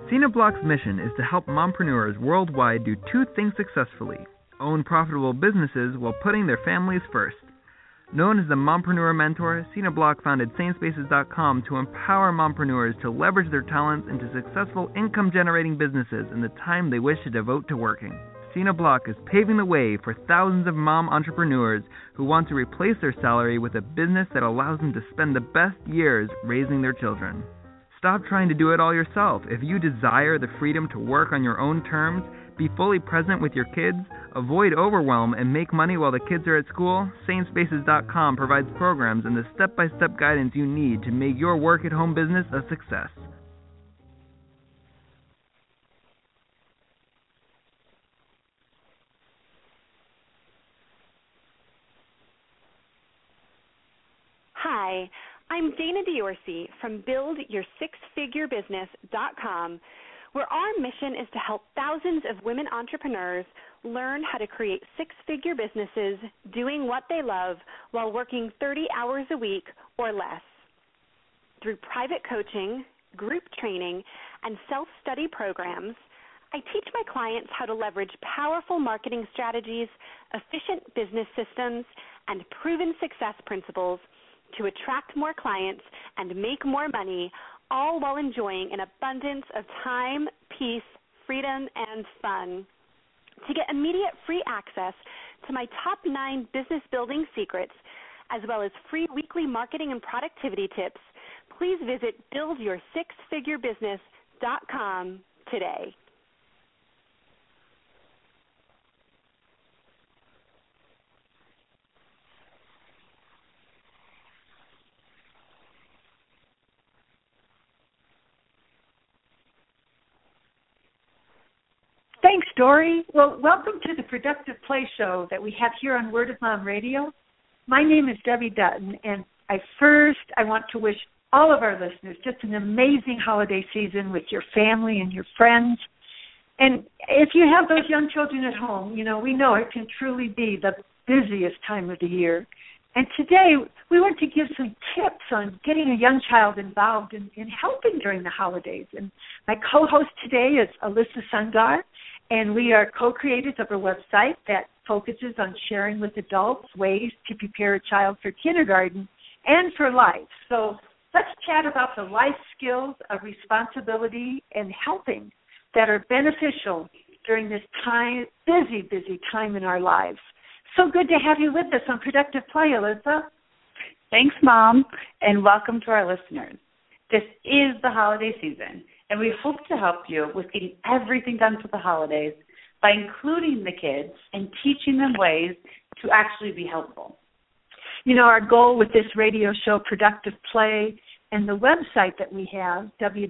Cineblock's mission is to help mompreneurs worldwide do two things successfully: own profitable businesses while putting their families first. Known as the Mompreneur Mentor, Cineblock founded SaneSpaces.com to empower mompreneurs to leverage their talents into successful income-generating businesses in the time they wish to devote to working. Cineblock is paving the way for thousands of mom entrepreneurs who want to replace their salary with a business that allows them to spend the best years raising their children. Stop trying to do it all yourself. If you desire the freedom to work on your own terms, be fully present with your kids, avoid overwhelm, and make money while the kids are at school, SaneSpaces.com provides programs and the step-by-step guidance you need to make your work-at-home business a success. Hi, I'm Dana Diorsi from BuildYourSixFigureBusiness.com, where our mission is to help thousands of women entrepreneurs learn how to create six-figure businesses doing what they love while working 30 hours a week or less. Through private coaching, group training, and self-study programs, I teach my clients how to leverage powerful marketing strategies, efficient business systems, and proven success principles to attract more clients and make more money, all while enjoying an abundance of time, peace, freedom, and fun. To get immediate free access to my top 9 business building secrets, as well as free weekly marketing and productivity tips, please visit BuildYourSixFigureBusiness.com today. Thanks, Dory. Well, welcome to the Productive Play Show that we have here on Word of Mom Radio. My name is Debbie Dutton, and I want to wish all of our listeners just an amazing holiday season with your family and your friends. And if you have those young children at home, we know it can truly be the busiest time of the year. And today, we want to give some tips on getting a young child involved in helping during the holidays. And my co-host today is Alyssa Sungar, and we are co-creators of a website that focuses on sharing with adults ways to prepare a child for kindergarten and for life. So let's chat about the life skills of responsibility and helping that are beneficial during this busy time in our lives. So good to have you with us on Productive Play, Alyssa. Thanks, Mom, and welcome to our listeners. This is the holiday season, and we hope to help you with getting everything done for the holidays by including the kids and teaching them ways to actually be helpful. Our goal with this radio show, Productive Play, and the website that we have,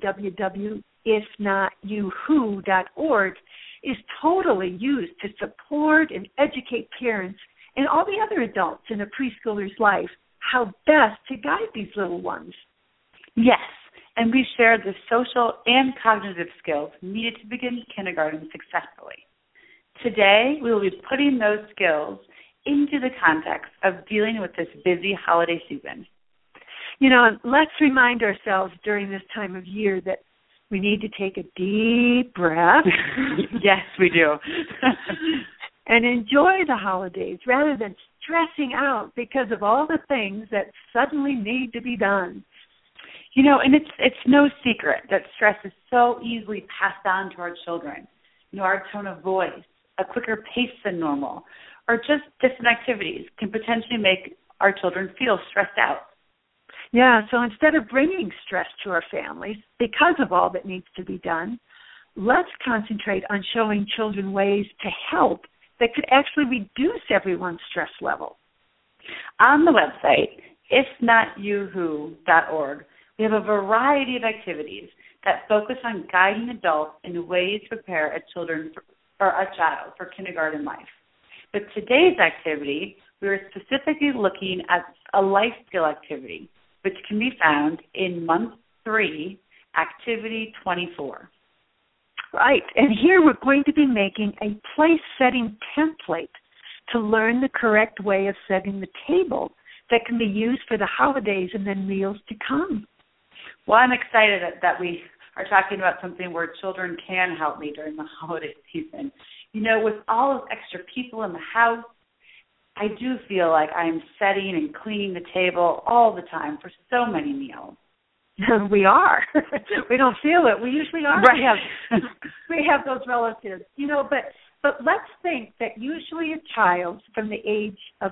www.ifnotyouwho.org, is totally used to support and educate parents and all the other adults in a preschooler's life how best to guide these little ones. Yes, and we share the social and cognitive skills needed to begin kindergarten successfully. Today, we will be putting those skills into the context of dealing with this busy holiday season. Let's remind ourselves during this time of year that we need to take a deep breath. Yes, we do. And enjoy the holidays rather than stressing out because of all the things that suddenly need to be done. And it's no secret that stress is so easily passed on to our children. Our tone of voice, a quicker pace than normal, or just different activities can potentially make our children feel stressed out. Yeah, so instead of bringing stress to our families because of all that needs to be done, let's concentrate on showing children ways to help that could actually reduce everyone's stress level. On the website, ifnotyouwho.org, we have a variety of activities that focus on guiding adults in ways to prepare a child for kindergarten life. But today's activity, we are specifically looking at a life skill activity, which can be found in month 3, activity 24. Right, and here we're going to be making a place-setting template to learn the correct way of setting the table that can be used for the holidays and then meals to come. Well, I'm excited that we are talking about something where children can help me during the holiday season. You know, with all those extra people in the house, I do feel like I'm setting and cleaning the table all the time for so many meals. We are. We don't feel it. We usually are. Right. We have those relatives, you know, but let's think that usually a child from the age of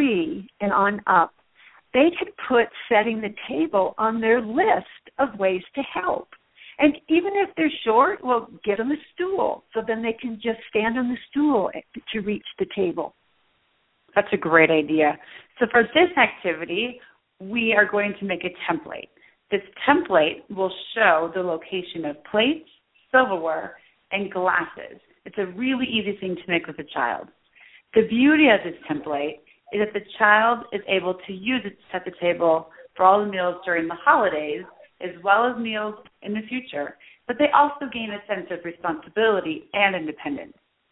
3 and on up, they could put setting the table on their list of ways to help. And even if they're short, well, get them a stool so then they can just stand on the stool to reach the table. That's a great idea. So for this activity, we are going to make a template. This template will show the location of plates, silverware, and glasses. It's a really easy thing to make with a child. The beauty of this template is that the child is able to use it to set the table for all the meals during the holidays, as well as meals in the future, but they also gain a sense of responsibility and independence.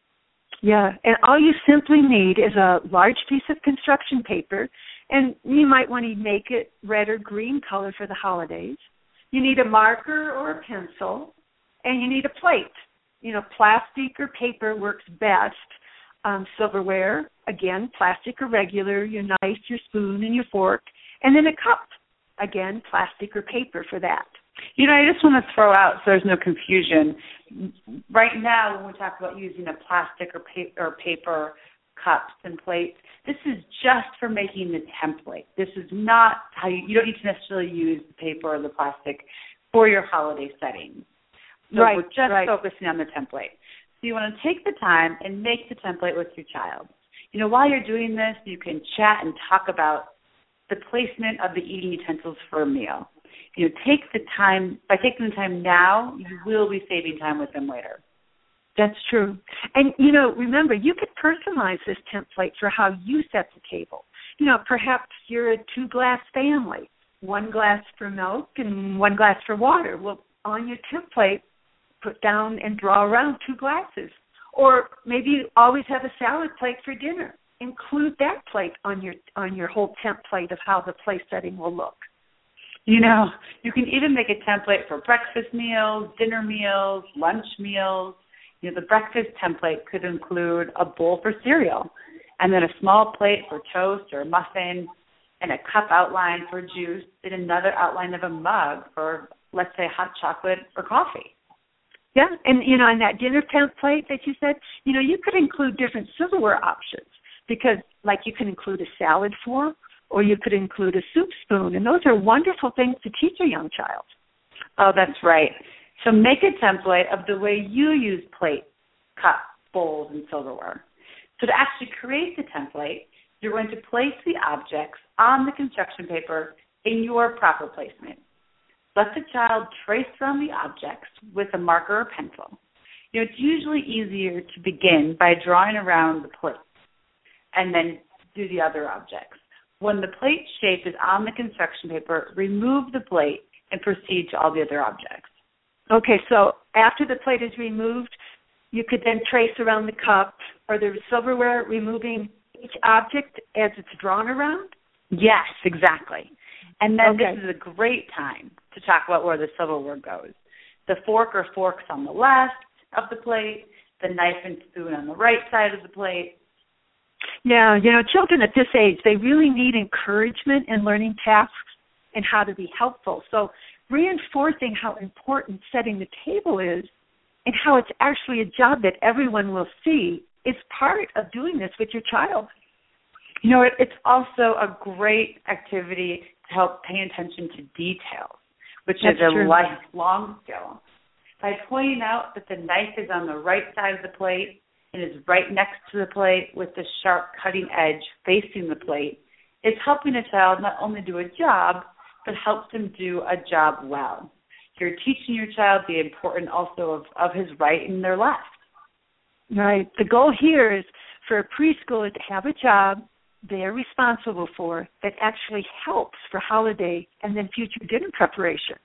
Yeah, and all you simply need is a large piece of construction paper, and you might want to make it red or green color for the holidays. You need a marker or a pencil, and you need a plate. You know, plastic or paper works best. Silverware, again, plastic or regular, your knife, your spoon, and your fork, and then a cup. Again, plastic or paper for that. You know, I just want to throw out so there's no confusion. Right now, when we talk about using a plastic or paper cups and plates, this is just for making the template. This is not how you don't need to necessarily use the paper or the plastic for your holiday settings. So we're just focusing on the template. So you want to take the time and make the template with your child. You know, while you're doing this, you can chat and talk about the placement of the eating utensils for a meal. You know, take the time. By taking the time now, you will be saving time with them later. That's true. And, you know, remember, you could personalize this template for how you set the table. You know, perhaps you're a 2-glass family, 1 glass for milk and 1 glass for water. Well, on your template, put down and draw around 2 glasses. Or maybe you always have a salad plate for dinner. Include that plate on your whole template of how the place setting will look. You know, you can even make a template for breakfast meals, dinner meals, lunch meals. You know, the breakfast template could include a bowl for cereal, and then a small plate for toast or muffin, and a cup outline for juice, and another outline of a mug for, let's say, hot chocolate or coffee. Yeah, and, you know, in that dinner template that you said, you know, you could include different silverware options because, like, you can include a salad fork or you could include a soup spoon, and those are wonderful things to teach a young child. Oh, that's right. So make a template of the way you use plates, cups, bowls, and silverware. So to actually create the template, you're going to place the objects on the construction paper in your proper placement. Let the child trace around the objects with a marker or pencil. You know, it's usually easier to begin by drawing around the plate and then do the other objects. When the plate shape is on the construction paper, remove the plate and proceed to all the other objects. Okay, so after the plate is removed, you could then trace around the cup or the silverware, removing each object as it's drawn around? Yes, exactly. And then This is a great time to talk about where the silverware goes. The fork or forks on the left of the plate, the knife and spoon on the right side of the plate. Yeah, you know, children at this age, they really need encouragement in learning tasks and how to be helpful. So reinforcing how important setting the table is and how it's actually a job that everyone will see is part of doing this with your child. You know, it's also a great activity to help pay attention to details, which is a lifelong skill. By pointing out that the knife is on the right side of the plate and is right next to the plate with the sharp cutting edge facing the plate, it's helping a child not only do a job, but helps them do a job well. You're teaching your child the importance also of his right and their left. Right. The goal here is for a preschooler to have a job they're responsible for that actually helps for holiday and then future dinner preparation.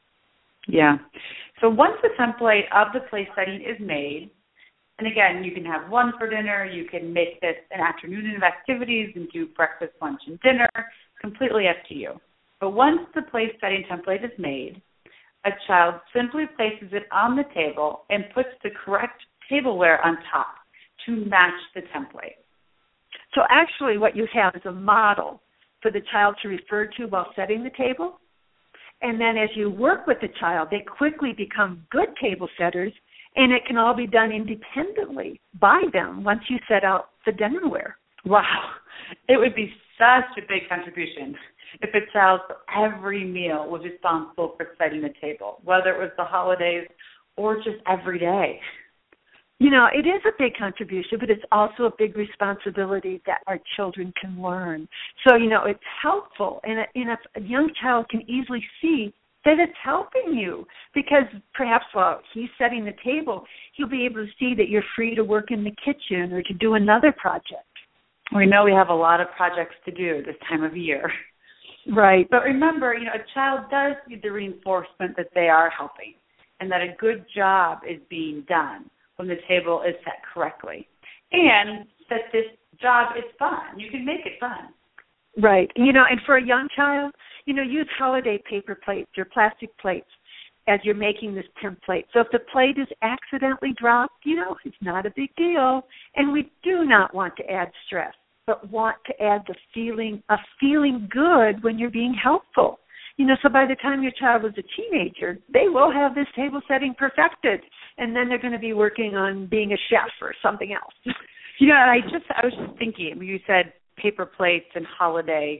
Yeah. So once the template of the place setting is made, and again, you can have one for dinner, you can make this an afternoon of activities and do breakfast, lunch, and dinner, completely up to you. But once the place setting template is made, a child simply places it on the table and puts the correct tableware on top to match the template. So actually what you have is a model for the child to refer to while setting the table. And then as you work with the child, they quickly become good table setters, and it can all be done independently by them once you set out the dinnerware. Wow. It would be such a big contribution if a child for every meal was responsible for setting the table, whether it was the holidays or just every day. You know, it is a big contribution, but it's also a big responsibility that our children can learn. So, you know, it's helpful, and a young child can easily see that it's helping you because perhaps while he's setting the table, he'll be able to see that you're free to work in the kitchen or to do another project. We know we have a lot of projects to do this time of year. Right. But remember, you know, a child does need the reinforcement that they are helping and that a good job is being done when the table is set correctly. And that this job is fun. You can make it fun. Right. You know, and for a young child, you know, use holiday paper plates or plastic plates as you're making this template. So if the plate is accidentally dropped, you know, it's not a big deal. And we do not want to add stress, but want to add the feeling of feeling good when you're being helpful. You know, so by the time your child is a teenager, they will have this table setting perfected, and then they're going to be working on being a chef or something else. You know, I was just thinking, you said paper plates and holiday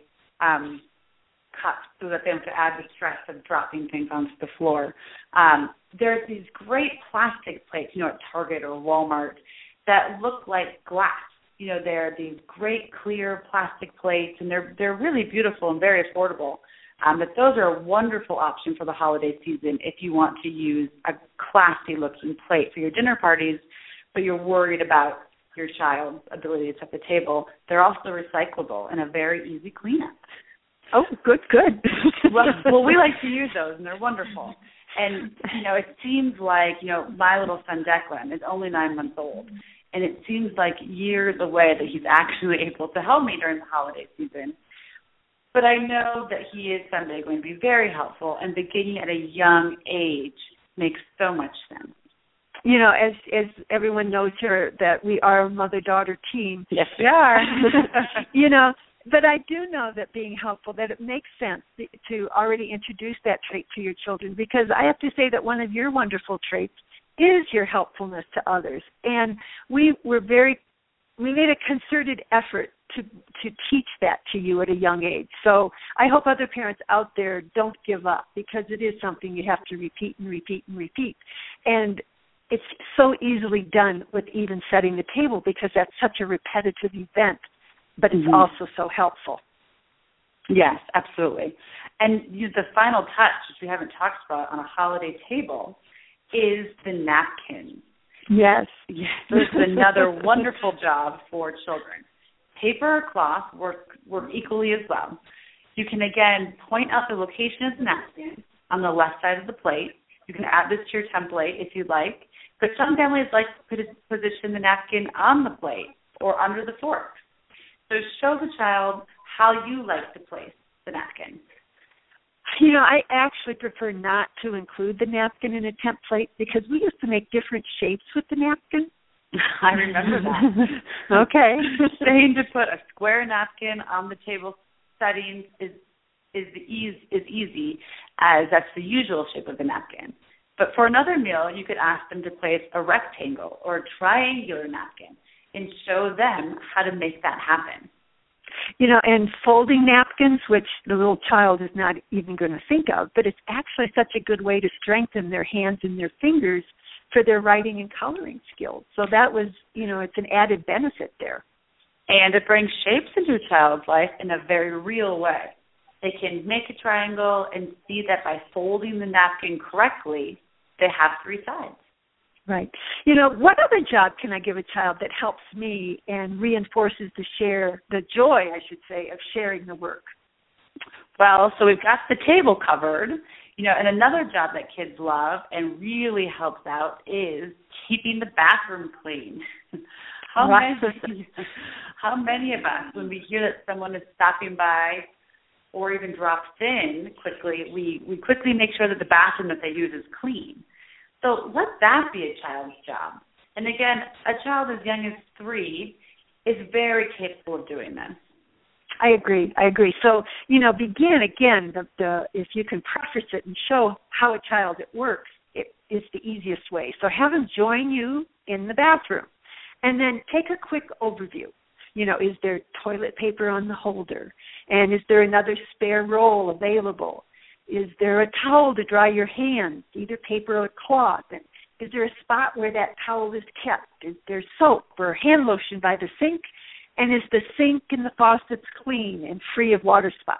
cups so that they don't have to add the stress of dropping things onto the floor. There's these great plastic plates, you know, at Target or Walmart that look like glass. You know, they're these great clear plastic plates, and they're really beautiful and very affordable. But those are a wonderful option for the holiday season if you want to use a classy-looking plate for your dinner parties, but you're worried about your child's ability to set the table. They're also recyclable and a very easy cleanup. Oh, good. Well, we like to use those, and they're wonderful. And, you know, it seems like, you know, my little son Declan is only 9 months old, and it seems like years away that he's actually able to help me during the holiday season. But I know that he is someday going to be very helpful, and beginning at a young age makes so much sense. You know, as everyone knows here, that we are a mother-daughter team. Yes, we are. You know, but I do know that being helpful, that it makes sense to already introduce that trait to your children, because I have to say that one of your wonderful traits is your helpfulness to others. And we made a concerted effort to teach that to you at a young age. So I hope other parents out there don't give up, because it is something you have to repeat and repeat and repeat. And it's so easily done with even setting the table, because that's such a repetitive event, but it's also so helpful. Yes, absolutely. And the final touch, which we haven't talked about on a holiday table, is the napkin. Yes. This is another wonderful job for children. Paper or cloth work equally as well. You can, again, point out the location of the napkin on the left side of the plate. You can add this to your template if you'd like, but some families like to position the napkin on the plate or under the fork. So show the child how you like to place the napkin. You know, I actually prefer not to include the napkin in a template, because we used to make different shapes with the napkin. I remember that. Okay. Saying to put a square napkin on the table settings is easy, as that's the usual shape of the napkin. But for another meal, you could ask them to place a rectangle or a triangular napkin and show them how to make that happen. You know, and folding napkins, which the little child is not even going to think of, but it's actually such a good way to strengthen their hands and their fingers for their writing and coloring skills. So that was, you know, it's an added benefit there. And it brings shapes into a child's life in a very real way. They can make a triangle and see that by folding the napkin correctly, they have 3 sides. Right. You know, what other job can I give a child that helps me and reinforces the joy, I should say, of sharing the work? Well, so we've got the table covered, you know, and another job that kids love and really helps out is keeping the bathroom clean. How many of us, when we hear that someone is stopping by or even drops in quickly, we quickly make sure that the bathroom that they use is clean. So let that be a child's job. And again, a child as young as 3 is very capable of doing this. I agree. So, begin again, if you can preface it and show how a child it works, it is the easiest way. So have them join you in the bathroom and then take a quick overview. Is there toilet paper on the holder? And is there another spare roll available? Is there a towel to dry your hands, either paper or cloth? And is there a spot where that towel is kept? Is there soap or hand lotion by the sink? And is the sink and the faucets clean and free of water spots?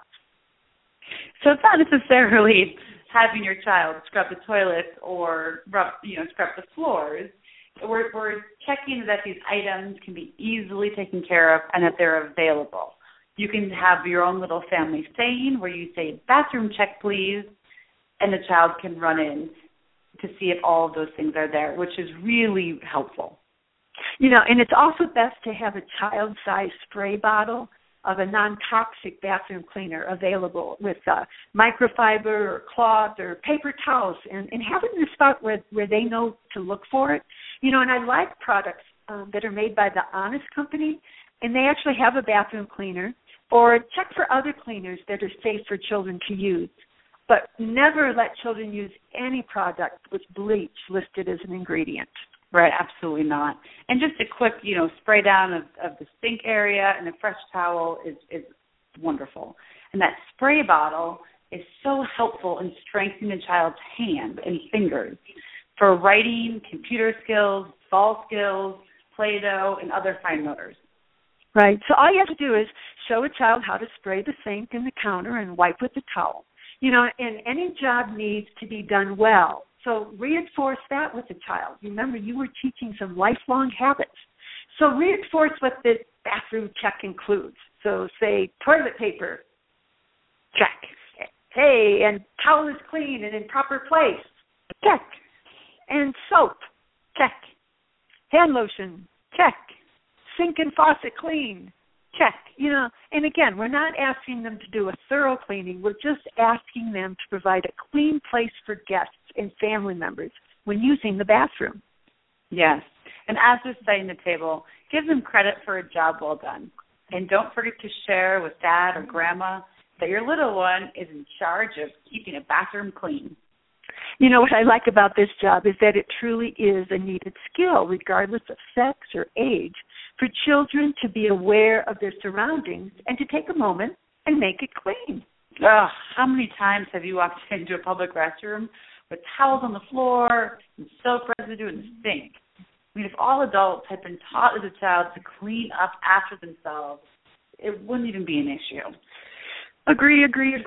So it's not necessarily having your child scrub the toilets or scrub the floors. We're checking that these items can be easily taken care of and that they're available. You can have your own little family saying where you say, bathroom check, please, and the child can run in to see if all of those things are there, which is really helpful. And it's also best to have a child-sized spray bottle of a non-toxic bathroom cleaner available with microfiber or cloth or paper towels and have it in a spot where they know to look for it. And I like products that are made by the Honest Company, and they actually have a bathroom cleaner, or check for other cleaners that are safe for children to use. But never let children use any product with bleach listed as an ingredient. Right, absolutely not. And just a quick, spray down of the sink area and a fresh towel is wonderful. And that spray bottle is so helpful in strengthening a child's hands and fingers for writing, computer skills, ball skills, Play-Doh, and other fine motors. Right. So all you have to do is show a child how to spray the sink and the counter and wipe with the towel. And any job needs to be done well. So reinforce that with the child. Remember, you were teaching some lifelong habits. So reinforce what the bathroom check includes. So say toilet paper, check. Hey, and towel is clean and in proper place, check. And soap, check. Hand lotion, check. Sink and faucet clean, check. And again, we're not asking them to do a thorough cleaning. We're just asking them to provide a clean place for guests and family members when using the bathroom. Yes. And as they're setting the table, give them credit for a job well done. And don't forget to share with dad or grandma that your little one is in charge of keeping a bathroom clean. What I like about this job is that it truly is a needed skill, regardless of sex or age, for children to be aware of their surroundings and to take a moment and make it clean. Ugh, how many times have you walked into a public restroom with towels on the floor and soap residue in the sink? If all adults had been taught as a child to clean up after themselves, it wouldn't even be an issue. Agree.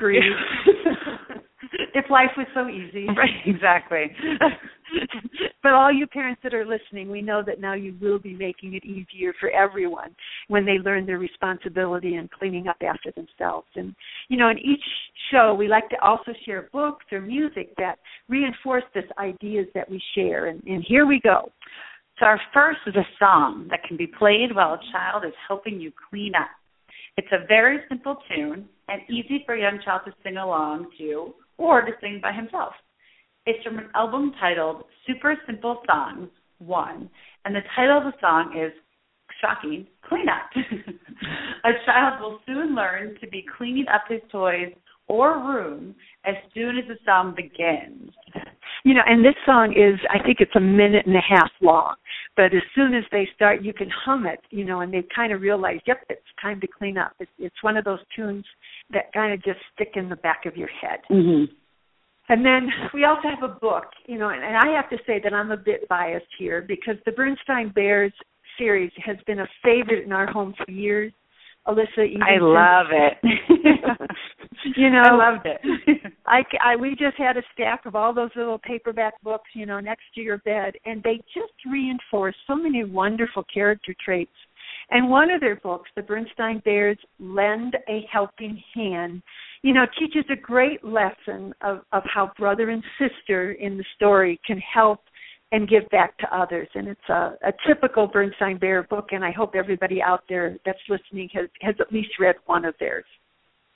If life was so easy. Right, exactly. But all you parents that are listening, we know that now you will be making it easier for everyone when they learn their responsibility in cleaning up after themselves. And, in each show, we like to also share books or music that reinforce these ideas that we share. And here we go. So our first is a song that can be played while a child is helping you clean up. It's a very simple tune and easy for a young child to sing along to or to sing by himself. It's from an album titled Super Simple Songs 1, and the title of the song is, shocking, Clean Up. A child will soon learn to be cleaning up his toys or room as soon as the song begins. And this song is, I think it's 1.5 minutes long. But as soon as they start, you can hum it, and they kind of realize, yep, it's time to clean up. It's one of those tunes that kind of just stick in the back of your head. Mm-hmm. And then we also have a book, and I have to say that I'm a bit biased here because the Bernstein Bears series has been a favorite in our home for years. Alyssa, I love it. I loved it. We just had a stack of all those little paperback books, next to your bed, and they just reinforce so many wonderful character traits. And one of their books, The Bernstein Bears Lend a Helping Hand, teaches a great lesson of how brother and sister in the story can help and give back to others. And it's a typical Bernstein Bear book, and I hope everybody out there that's listening has at least read one of theirs.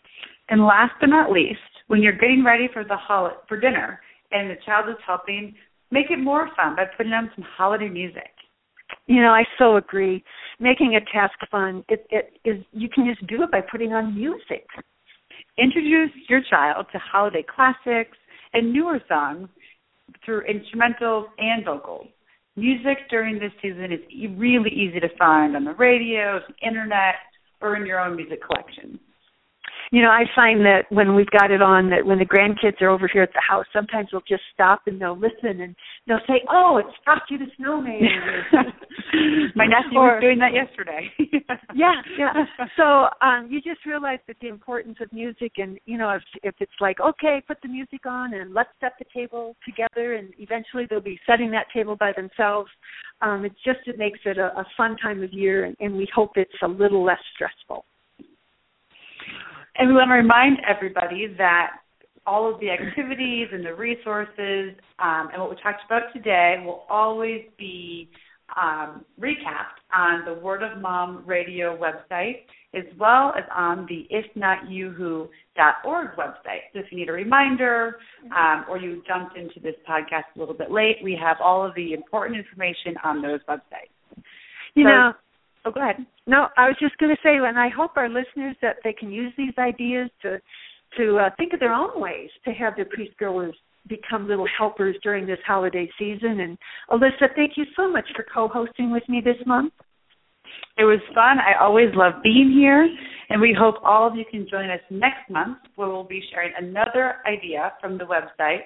And last but not least, when you're getting ready for dinner and the child is helping, make it more fun by putting on some holiday music. I so agree. Making a task fun, it is. You can just do it by putting on music. Introduce your child to holiday classics and newer songs through instrumentals and vocals. Music during this season is really easy to find on the radio, the internet, or in your own music collection. I find that when we've got it on, that when the grandkids are over here at the house, sometimes we'll just stop and they'll listen and they'll say, "Oh, it's Frosty the Snowman." My nephew was doing that yesterday. Yeah. So you just realize that the importance of music, and if it's like, okay, put the music on and let's set the table together, and eventually they'll be setting that table by themselves. It makes it a fun time of year, and we hope it's a little less stressful. And we want to remind everybody that all of the activities and the resources and what we talked about today will always be recapped on the Word of Mom radio website, as well as on the ifnotyouwho.org website. So if you need a reminder or you jumped into this podcast a little bit late, we have all of the important information on those websites. Oh, go ahead. No, I was just going to say, and I hope our listeners that they can use these ideas to think of their own ways to have their preschoolers become little helpers during this holiday season. And Alyssa, thank you so much for co-hosting with me this month. It was fun. I always love being here, and we hope all of you can join us next month, where we'll be sharing another idea from the website,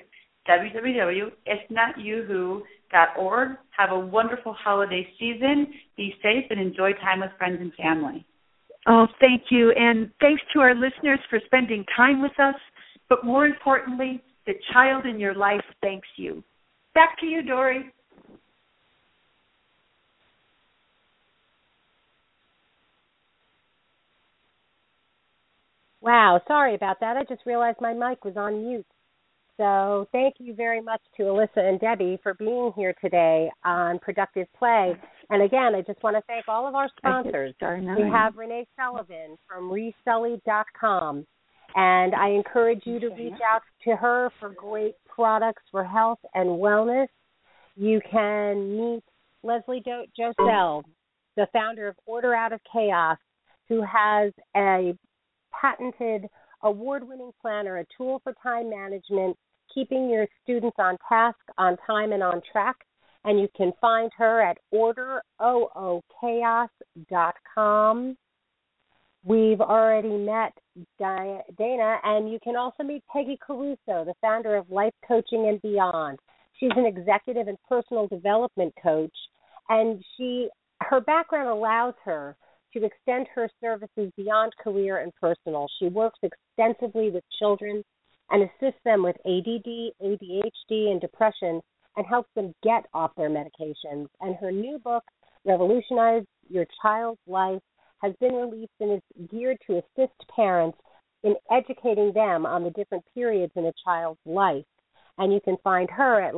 www.ifnotyouwho.org. Have a wonderful holiday season. Be safe and enjoy time with friends and family. Oh, thank you. And thanks to our listeners for spending time with us. But more importantly, the child in your life thanks you. Back to you, Dory. Wow, sorry about that. I just realized my mic was on mute. So thank you very much to Alyssa and Debbie for being here today on Productive Play. And again, I just want to thank all of our sponsors. We have Renee Sullivan from Resully.com. And I encourage you to reach out to her for great products for health and wellness. You can meet Leslie Josel, the founder of Order Out of Chaos, who has a patented award-winning planner, a tool for time management, keeping your students on task, on time, and on track. And you can find her at orderoochaos.com. We've already met Dana, and you can also meet Peggy Caruso, the founder of Life Coaching and Beyond. She's an executive and personal development coach, and her background allows her to extend her services beyond career and personal. She works extensively with children and assists them with ADD, ADHD, and depression, and helps them get off their medications. And her new book, Revolutionize Your Child's Life, has been released and is geared to assist parents in educating them on the different periods in a child's life. And you can find her at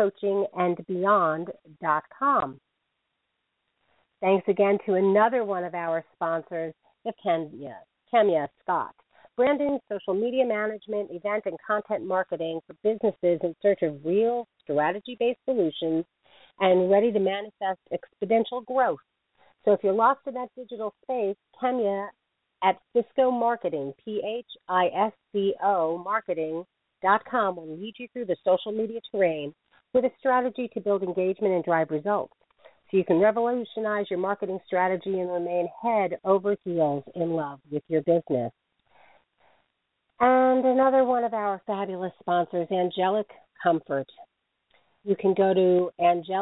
lifecoachingandbeyond.com. Thanks again to another one of our sponsors, Kemya Scott. Branding, social media management, event, and content marketing for businesses in search of real strategy-based solutions and ready to manifest exponential growth. So if you're lost in that digital space, Kemya at Fisco Marketing, PHISCO marketing.com will lead you through the social media terrain with a strategy to build engagement and drive results. So you can revolutionize your marketing strategy and remain head over heels in love with your business. And another one of our fabulous sponsors, Angelic Comfort. You can go to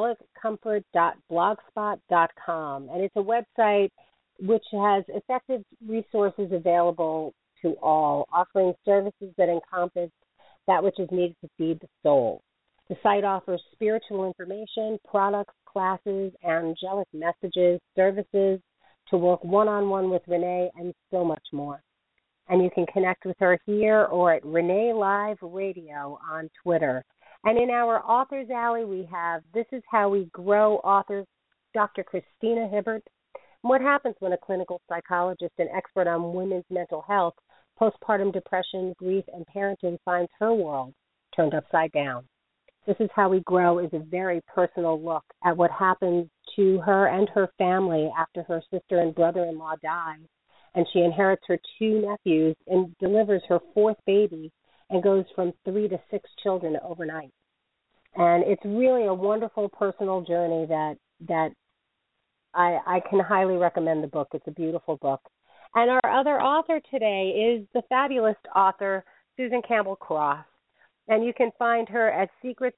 angeliccomfort.blogspot.com, and it's a website which has effective resources available to all, offering services that encompass that which is needed to feed the soul. The site offers spiritual information, products, classes, angelic messages, services, to work one-on-one with Renee, and so much more. And you can connect with her here or at Renee Live Radio on Twitter. And in our Authors Alley, we have This Is How We Grow authors Dr. Christina Hibbert. What happens when a clinical psychologist and expert on women's mental health postpartum depression, grief, and parenting finds her world turned upside down. This Is How We Grow is a very personal look at what happens to her and her family after her sister and brother-in-law die, and she inherits her 2 nephews and delivers her 4th baby and goes from 3 to 6 children overnight. And it's really a wonderful personal journey that I can highly recommend the book. It's a beautiful book. And our other author today is the fabulous author Susan Campbell Cross. And you can find her at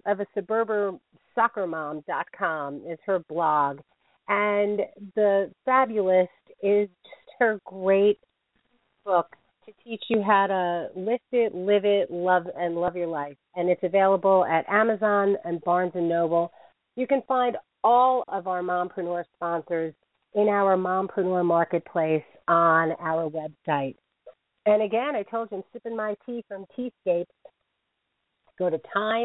secretsofasuburbansoccermom.com is her blog. And The Fabulist is just her great book to teach you how to lift it, live it, love your life. And it's available at Amazon and Barnes & Noble. You can find all of our Mompreneur sponsors in our Mompreneur Marketplace on our website. And again, I told you I'm sipping my tea from Teascape. Go to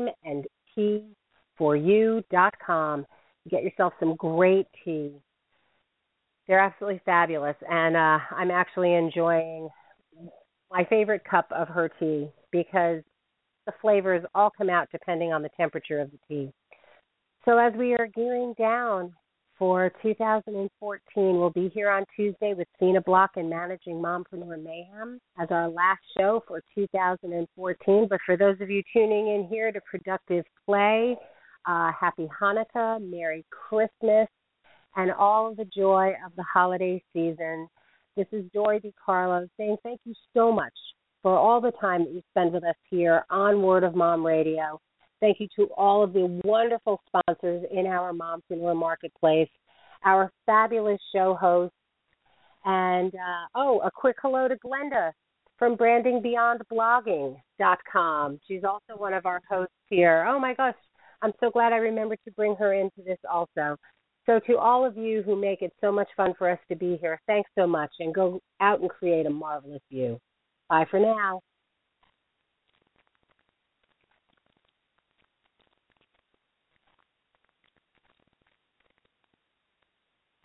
timeandtea4you.com. Get yourself some great tea. They're absolutely fabulous. And I'm actually enjoying my favorite cup of her tea because the flavors all come out depending on the temperature of the tea. So as we are gearing down for 2014, we'll be here on Tuesday with Sina Block and Managing Mompreneur Mayhem as our last show for 2014. But for those of you tuning in here to Productive Play, Happy Hanukkah, Merry Christmas, and all of the joy of the holiday season. This is Dori DiCarlo saying thank you so much for all the time that you spend with us here on Word of Mom Radio. Thank you to all of the wonderful sponsors in our Mompreneur Marketplace, our fabulous show hosts, and, a quick hello to Glenda from BrandingBeyondBlogging.com. She's also one of our hosts here. Oh, my gosh, I'm so glad I remembered to bring her into this also. So to all of you who make it so much fun for us to be here, thanks so much, and go out and create a marvelous you. Bye for now.